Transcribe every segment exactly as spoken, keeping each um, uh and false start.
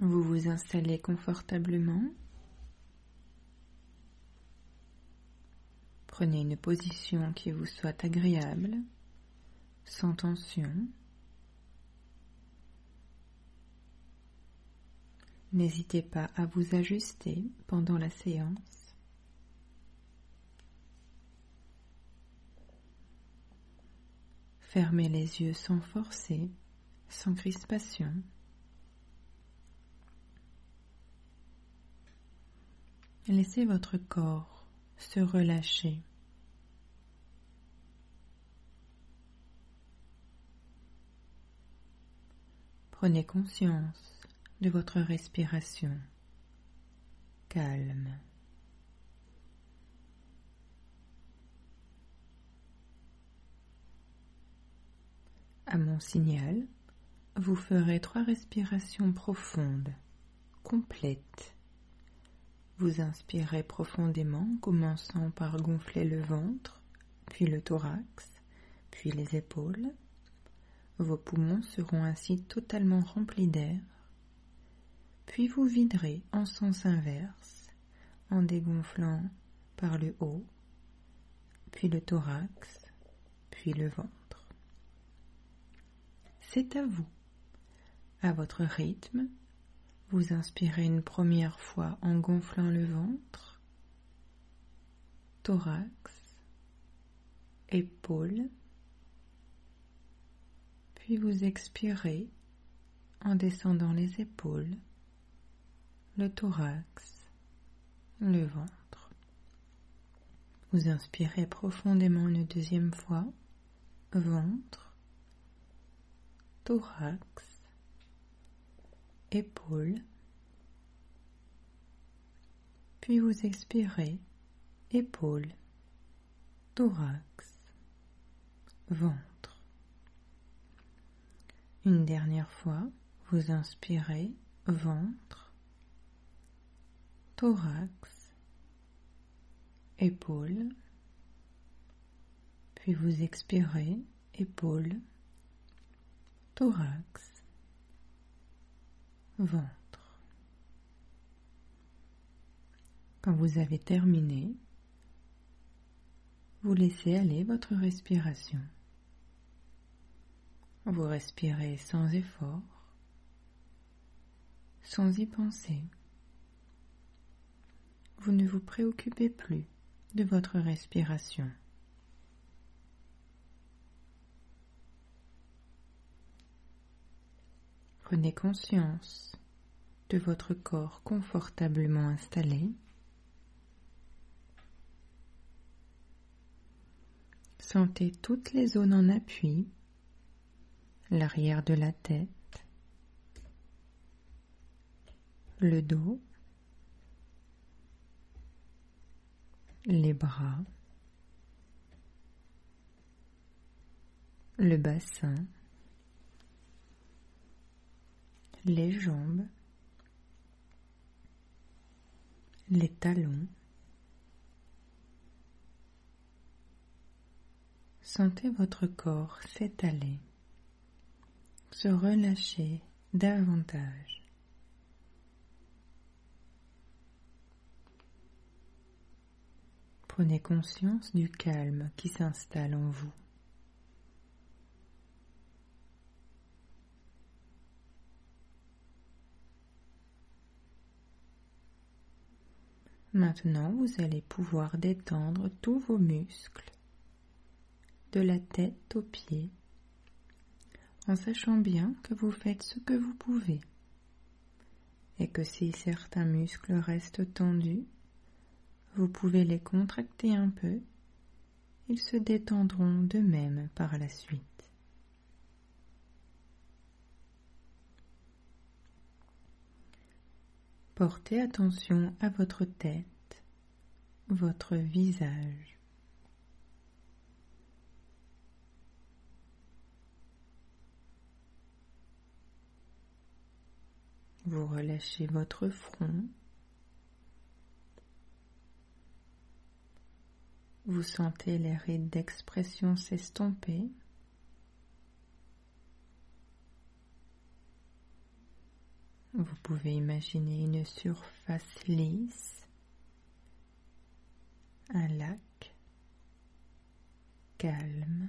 Vous vous installez confortablement. Prenez une position qui vous soit agréable, sans tension. N'hésitez pas à vous ajuster pendant la séance. Fermez les yeux sans forcer, sans crispation. Laissez votre corps se relâcher. Prenez conscience de votre respiration calme. À mon signal, vous ferez trois respirations profondes, complètes. Vous inspirez profondément, commençant par gonfler le ventre, puis le thorax, puis les épaules. Vos poumons seront ainsi totalement remplis d'air. Puis vous viderez en sens inverse, en dégonflant par le haut, puis le thorax, puis le ventre. C'est à vous. À votre rythme, vous inspirez une première fois en gonflant le ventre, thorax, épaules, puis vous expirez en descendant les épaules, le thorax, le ventre. Vous inspirez profondément une deuxième fois, ventre, thorax, épaules, puis vous expirez, épaules, thorax, ventre. Une dernière fois, vous inspirez, ventre, thorax, épaules, puis vous expirez, épaules, thorax, ventre. Quand vous avez terminé, vous laissez aller votre respiration. Vous respirez sans effort, sans y penser. Vous ne vous préoccupez plus de votre respiration. Prenez conscience de votre corps confortablement installé. Sentez toutes les zones en appui, l'arrière de la tête, le dos, les bras, le bassin, les jambes, les talons. Sentez votre corps s'étaler, se relâcher davantage. Prenez conscience du calme qui s'installe en vous. Maintenant, vous allez pouvoir détendre tous vos muscles, de la tête aux pieds, en sachant bien que vous faites ce que vous pouvez, et que si certains muscles restent tendus, vous pouvez les contracter un peu, ils se détendront d'eux-mêmes par la suite. Portez attention à votre tête, votre visage. Vous relâchez votre front. Vous sentez les rides d'expression s'estomper. Vous pouvez imaginer une surface lisse, un lac calme.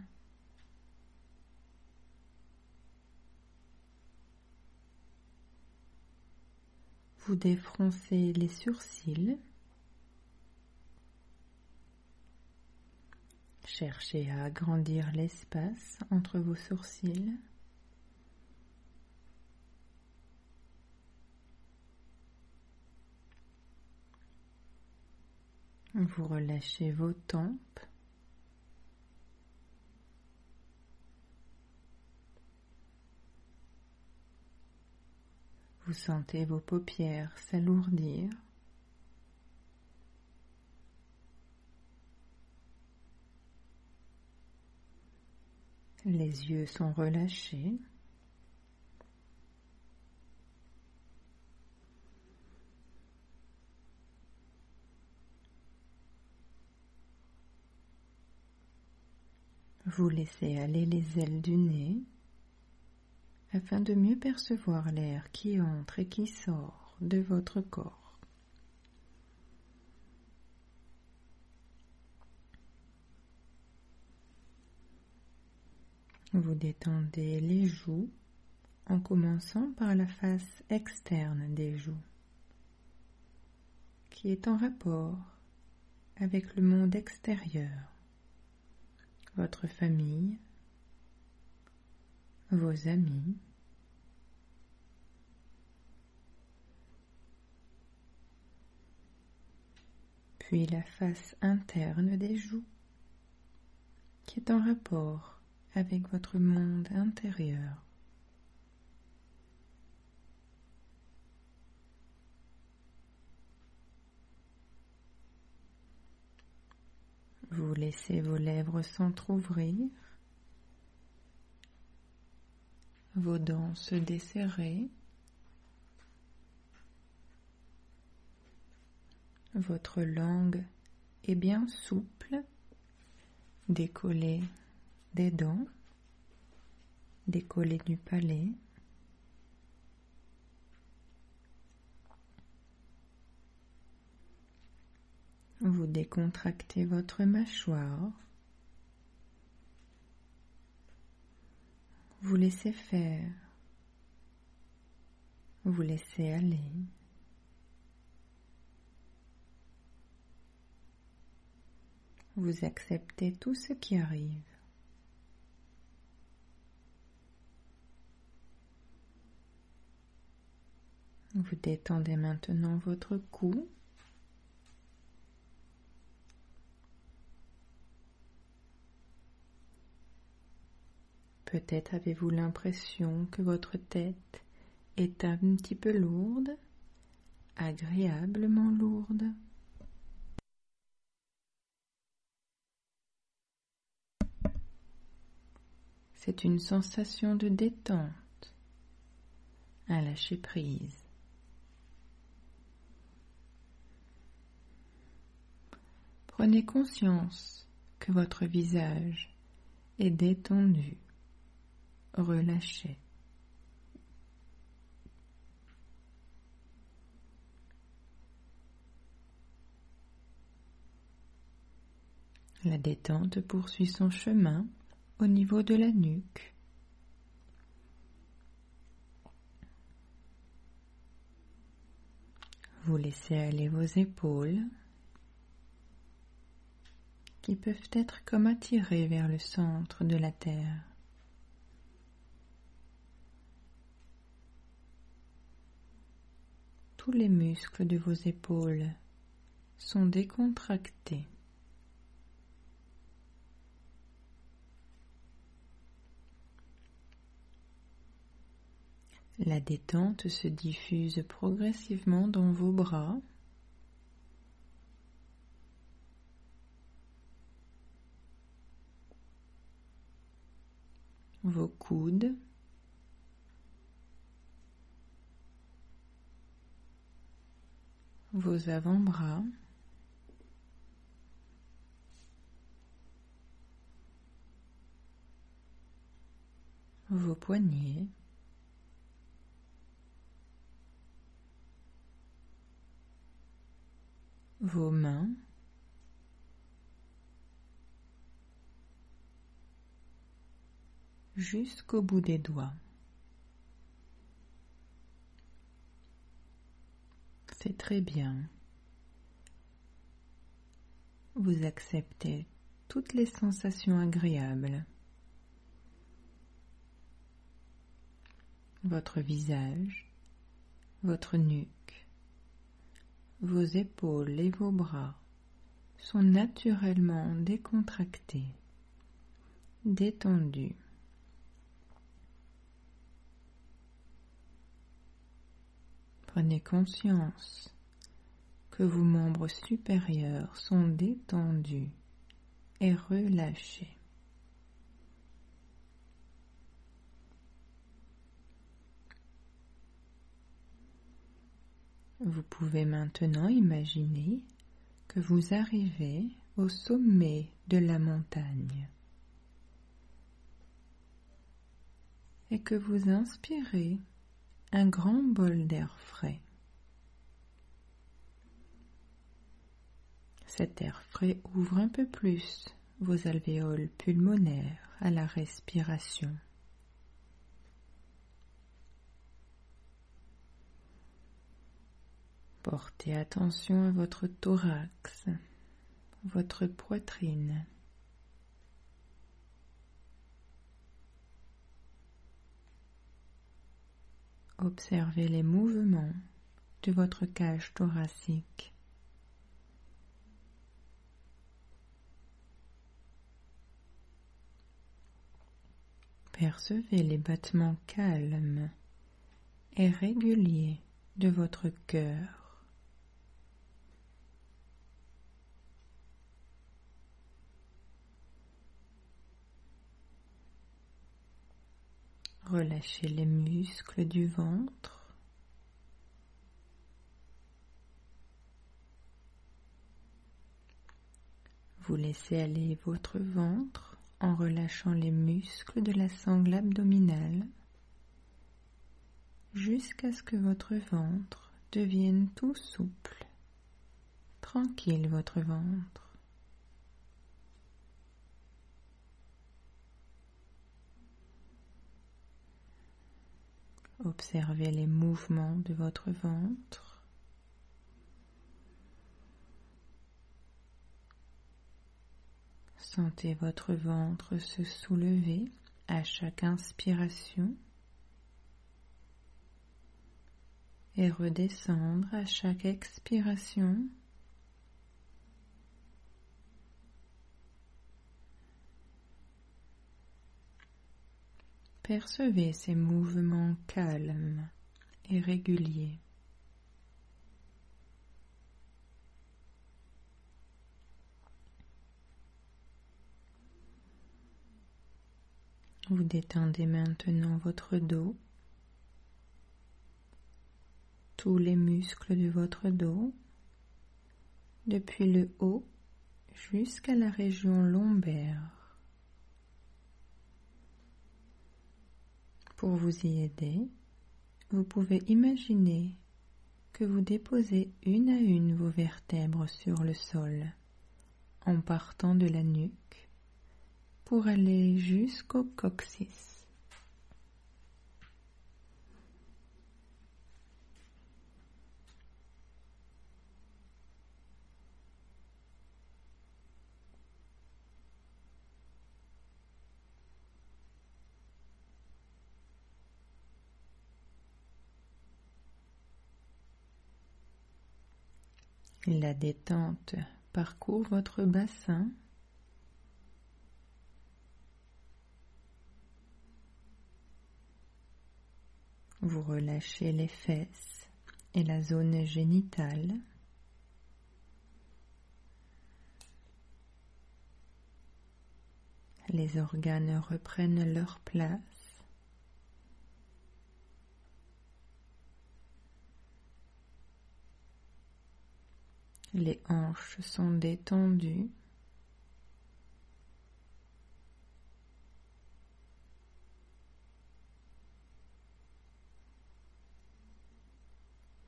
Vous défroncez les sourcils. Cherchez à agrandir l'espace entre vos sourcils. Vous relâchez vos tempes. Vous sentez vos paupières s'alourdir. Les yeux sont relâchés. Vous laissez aller les ailes du nez afin de mieux percevoir l'air qui entre et qui sort de votre corps. Vous détendez les joues en commençant par la face externe des joues, qui est en rapport avec le monde extérieur, votre famille, vos amis, puis la face interne des joues, qui est en rapport avec votre monde intérieur. Vous laissez vos lèvres s'entr'ouvrir, vos dents se desserrer, votre langue est bien souple, décollée des dents, décollée du palais. Vous décontractez votre mâchoire. Vous laissez faire. Vous laissez aller. Vous acceptez tout ce qui arrive. Vous détendez maintenant votre cou. Peut-être avez-vous l'impression que votre tête est un petit peu lourde, agréablement lourde. C'est une sensation de détente, un lâcher-prise. Prenez conscience que votre visage est détendu, relâché. La détente poursuit son chemin au niveau de la nuque. Vous laissez aller vos épaules qui peuvent être comme attirées vers le centre de la terre. Tous les muscles de vos épaules sont décontractés. La détente se diffuse progressivement dans vos bras, vos coudes, vos avant-bras, vos poignets, vos mains, jusqu'au bout des doigts. C'est très bien. Vous acceptez toutes les sensations agréables. Votre visage, votre nuque, vos épaules et vos bras sont naturellement décontractés, détendus. Prenez conscience que vos membres supérieurs sont détendus et relâchés. Vous pouvez maintenant imaginer que vous arrivez au sommet de la montagne et que vous inspirez un grand bol d'air frais. Cet air frais ouvre un peu plus vos alvéoles pulmonaires à la respiration. Portez attention à votre thorax, votre poitrine. Observez les mouvements de votre cage thoracique. Percevez les battements calmes et réguliers de votre cœur. Relâchez les muscles du ventre. Vous laissez aller votre ventre en relâchant les muscles de la sangle abdominale jusqu'à ce que votre ventre devienne tout souple. Tranquille votre ventre. Observez les mouvements de votre ventre. Sentez votre ventre se soulever à chaque inspiration et redescendre à chaque expiration. Percevez ces mouvements calmes et réguliers. Vous détendez maintenant votre dos, tous les muscles de votre dos, depuis le haut jusqu'à la région lombaire. Pour vous y aider, vous pouvez imaginer que vous déposez une à une vos vertèbres sur le sol, en partant de la nuque, pour aller jusqu'au coccyx. La détente parcourt votre bassin. Vous relâchez les fesses et la zone génitale. Les organes reprennent leur place. Les hanches sont détendues.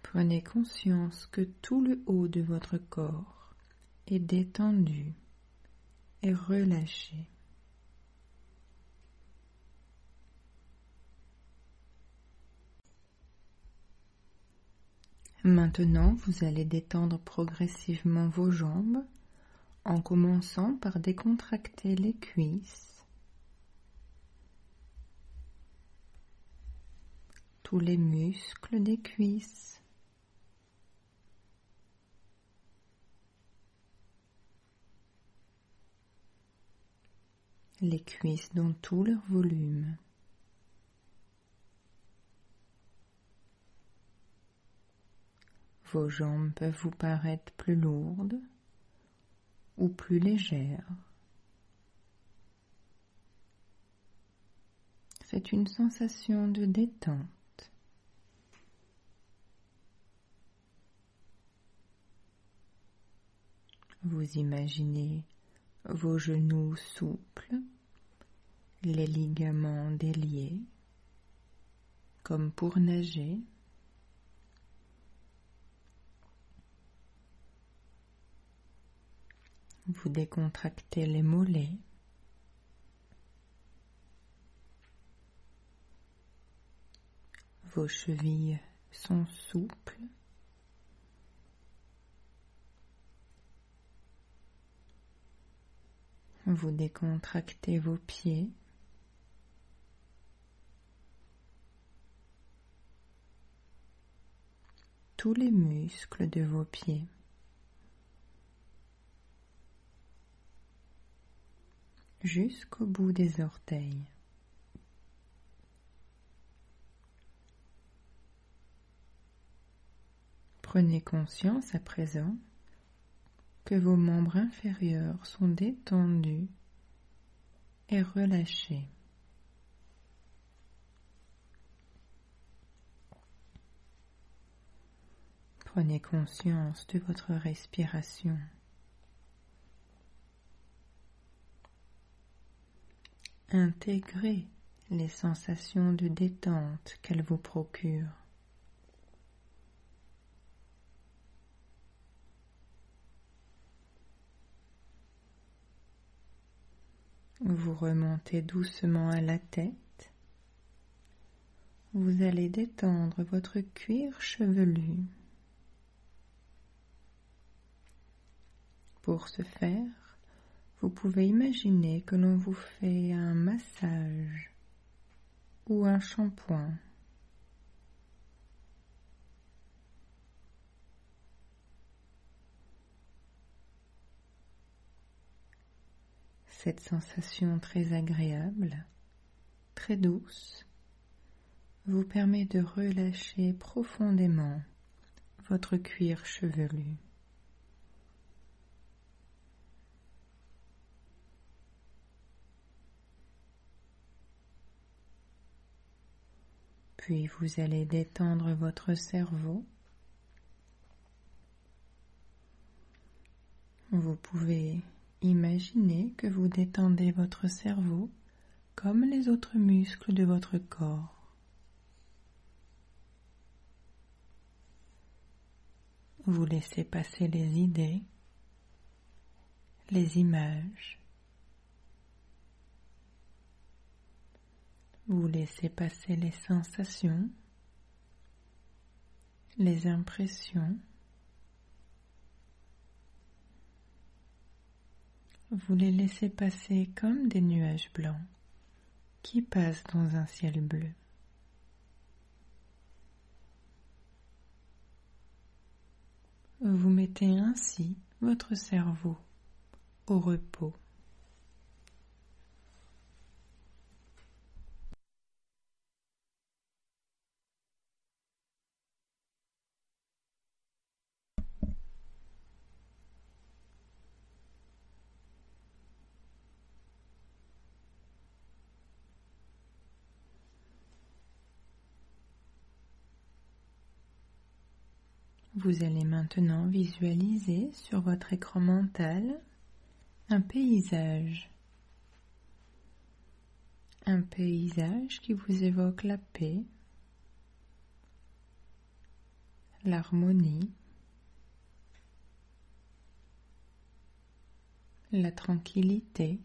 Prenez conscience que tout le haut de votre corps est détendu et relâché. Maintenant, vous allez détendre progressivement vos jambes en commençant par décontracter les cuisses, tous les muscles des cuisses, les cuisses dans tout leur volume. Vos jambes peuvent vous paraître plus lourdes ou plus légères. C'est une sensation de détente. Vous imaginez vos genoux souples, les ligaments déliés, comme pour nager. Vous décontractez les mollets. Vos chevilles sont souples. Vous décontractez vos pieds. Tous les muscles de vos pieds. Jusqu'au bout des orteils. Prenez conscience à présent que vos membres inférieurs sont détendus et relâchés. Prenez conscience de votre respiration. Intégrez les sensations de détente qu'elle vous procure. Vous remontez doucement à la tête. Vous allez détendre votre cuir chevelu. Pour ce faire, vous pouvez imaginer que l'on vous fait un massage ou un shampoing. Cette sensation très agréable, très douce, vous permet de relâcher profondément votre cuir chevelu. Puis vous allez détendre votre cerveau. Vous pouvez imaginer que vous détendez votre cerveau comme les autres muscles de votre corps. Vous laissez passer les idées, les images. Vous laissez passer les sensations, les impressions. Vous les laissez passer comme des nuages blancs qui passent dans un ciel bleu. Vous mettez ainsi votre cerveau au repos. Vous allez maintenant visualiser sur votre écran mental un paysage. Un paysage qui vous évoque la paix, l'harmonie, la tranquillité,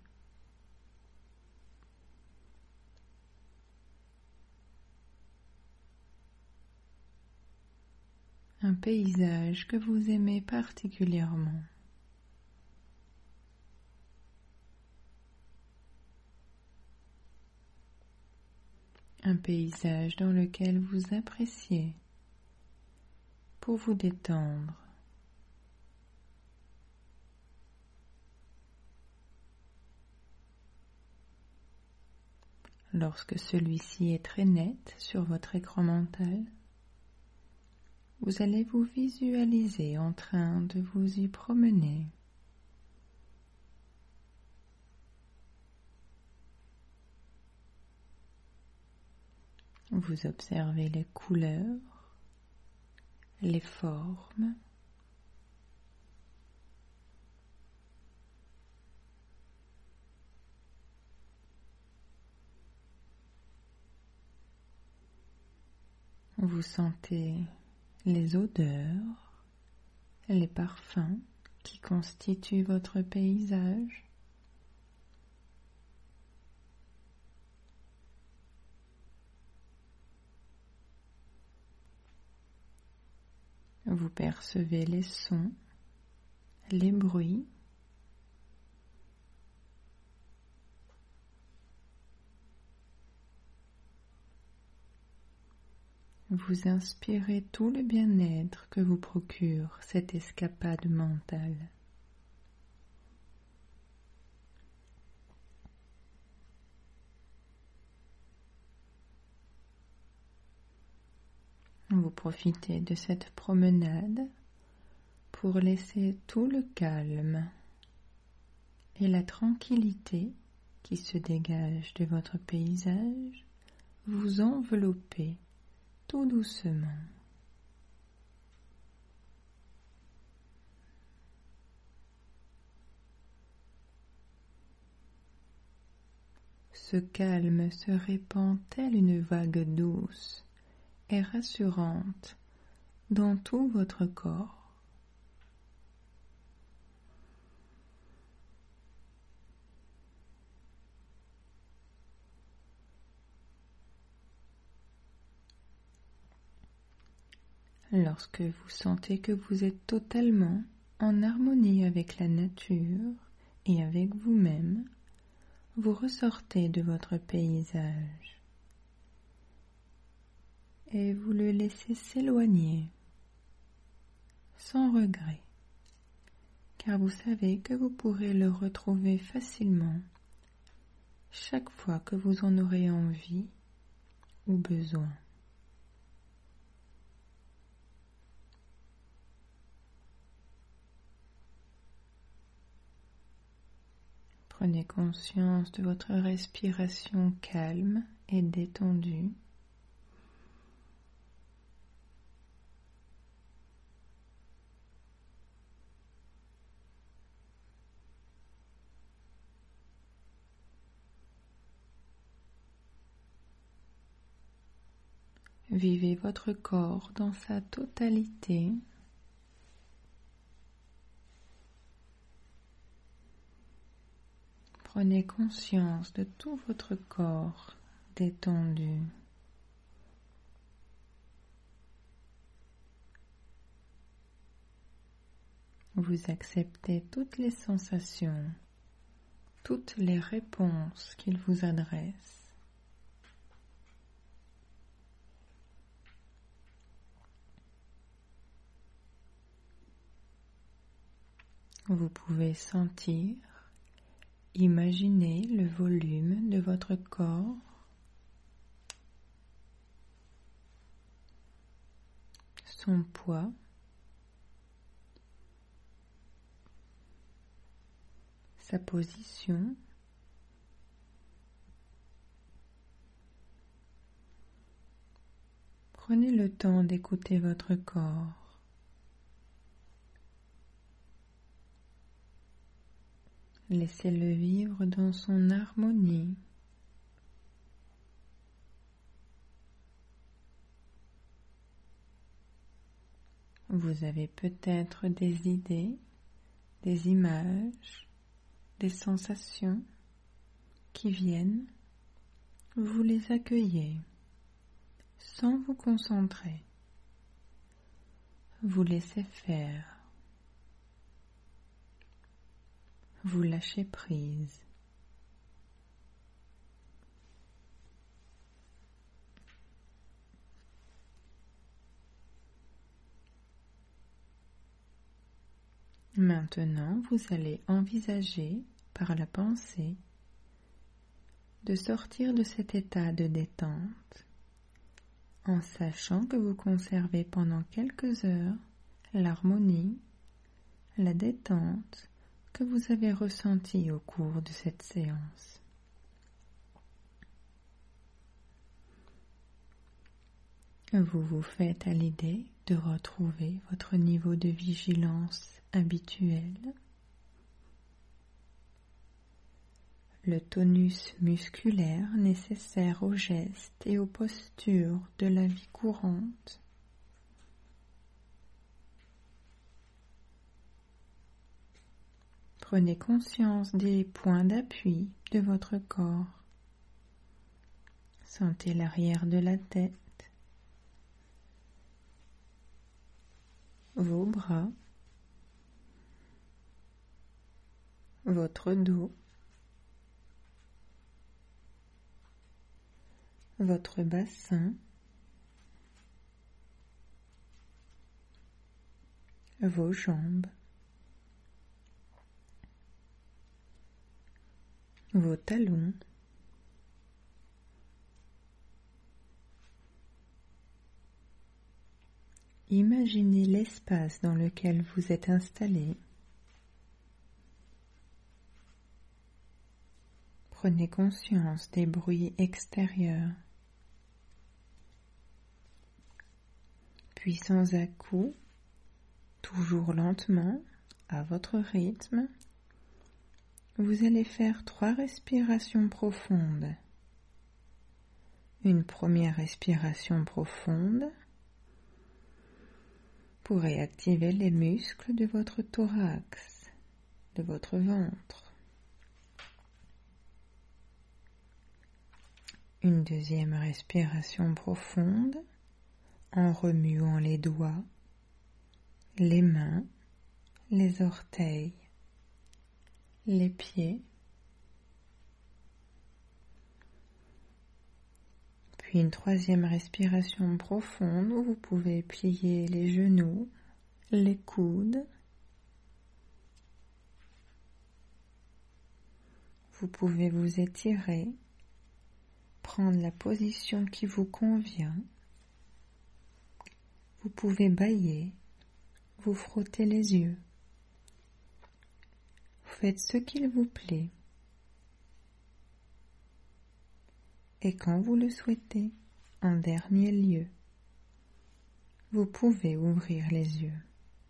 un paysage que vous aimez particulièrement. Un paysage dans lequel vous appréciez pour vous détendre. Lorsque celui-ci est très net sur votre écran mental, vous allez vous visualiser en train de vous y promener. Vous observez les couleurs, les formes, vous sentez les odeurs, les parfums qui constituent votre paysage. Vous percevez les sons, les bruits. Vous inspirez tout le bien-être que vous procure cette escapade mentale. Vous profitez de cette promenade pour laisser tout le calme et la tranquillité qui se dégage de votre paysage vous envelopper tout doucement. Ce calme se répand telle une vague douce et rassurante dans tout votre corps. Lorsque vous sentez que vous êtes totalement en harmonie avec la nature et avec vous-même, vous ressortez de votre paysage et vous le laissez s'éloigner sans regret, car vous savez que vous pourrez le retrouver facilement chaque fois que vous en aurez envie ou besoin. Prenez conscience de votre respiration calme et détendue. Vivez votre corps dans sa totalité. Prenez conscience de tout votre corps détendu. Vous acceptez toutes les sensations, toutes les réponses qu'il vous adresse. Vous pouvez sentir, imaginer le volume de votre corps, son poids, sa position, prenez le temps d'écouter votre corps. Laissez-le vivre dans son harmonie. Vous avez peut-être des idées, des images, des sensations qui viennent. Vous les accueillez sans vous concentrer. Vous laissez faire. Vous lâchez prise. Maintenant, vous allez envisager par la pensée de sortir de cet état de détente en sachant que vous conservez pendant quelques heures l'harmonie, la détente que vous avez ressentie au cours de cette séance. Vous vous faites à l'idée de retrouver votre niveau de vigilance habituel, le tonus musculaire nécessaire aux gestes et aux postures de la vie courante. Prenez conscience des points d'appui de votre corps. Sentez l'arrière de la tête, vos bras, votre dos, votre bassin, vos jambes, vos talons, imaginez l'espace dans lequel vous êtes installé. Prenez conscience des bruits extérieurs. Puis sans à-coups, toujours lentement, à votre rythme, vous allez faire trois respirations profondes. Une première respiration profonde pour réactiver les muscles de votre thorax, de votre ventre. Une deuxième respiration profonde en remuant les doigts, les mains, les orteils, les pieds. Puis une troisième respiration profonde où vous pouvez plier les genoux, les coudes. Vous pouvez vous étirer, prendre la position qui vous convient. Vous pouvez bâiller, vous frotter les yeux. Vous faites ce qu'il vous plaît. Et quand vous le souhaitez, en dernier lieu, vous pouvez ouvrir les yeux.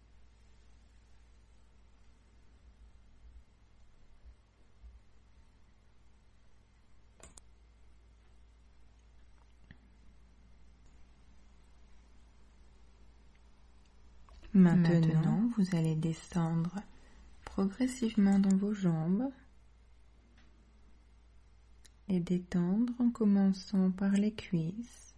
Maintenant, Maintenant, vous allez descendre progressivement dans vos jambes et détendre en commençant par les cuisses,